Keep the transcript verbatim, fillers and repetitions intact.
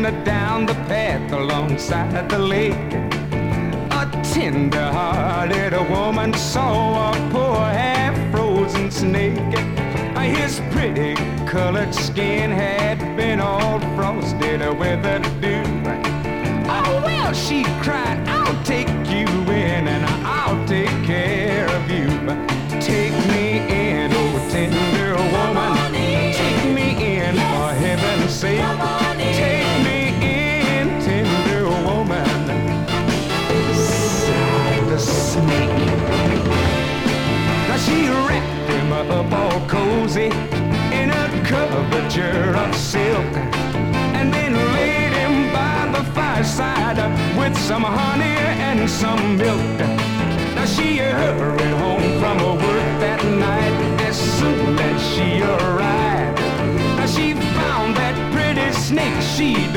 down the path alongside the lake. A tender-hearted woman saw a poor half-frozen snake. His pretty colored skin had been all frosted with the dew. Oh, well, she cried, I'll take you in and I'll take care of you. Take me in, oh, tender woman. Take me in, for heaven's sake. Take me in, tender woman. Sighed the snake. Now she wrapped him up all cozy in a coverture of silk, and then laid him by the fireside with some honey and some milk. Now she hurried home from her work that night. As soon as she arrived, now she found that pretty snake she